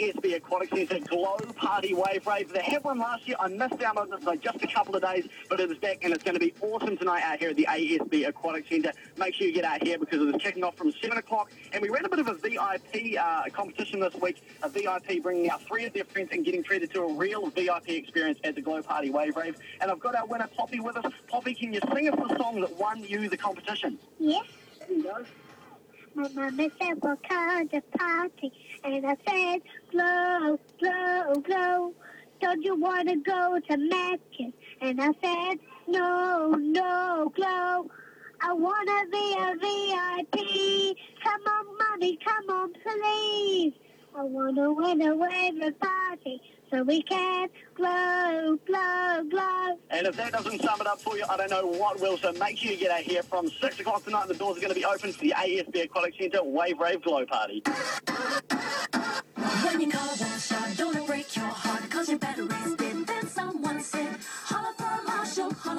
ASB Aquatic Centre Glow Party Wave Rave. They had one last year. I missed out on it for just a couple of days, but it is back and it's going to be awesome tonight out here at the ASB Aquatic Centre. Make sure you get out here because it is kicking off from 7 o'clock. And we ran a bit of a VIP competition this week, a VIP bringing out 3 of their friends and getting treated to a real VIP experience at the Glow Party Wave Rave. And I've got our winner, Poppy, with us. Poppy, can you sing us the song that won you the competition? Yes. There you go. My mama said, we'll come to party. And I said, glow, glow, glow. Don't you want to go to Mackin? And I said, no, no, glow. I want to be a VIP. Come on, mommy, come on, please. I want to win a wave party so we can glow, glow, glow. And if that doesn't sum it up for you, I don't know what will. So make sure you get out here from 6 o'clock tonight. The doors are going to be open for the ASB Aquatic Centre Wave Rave Glow Party.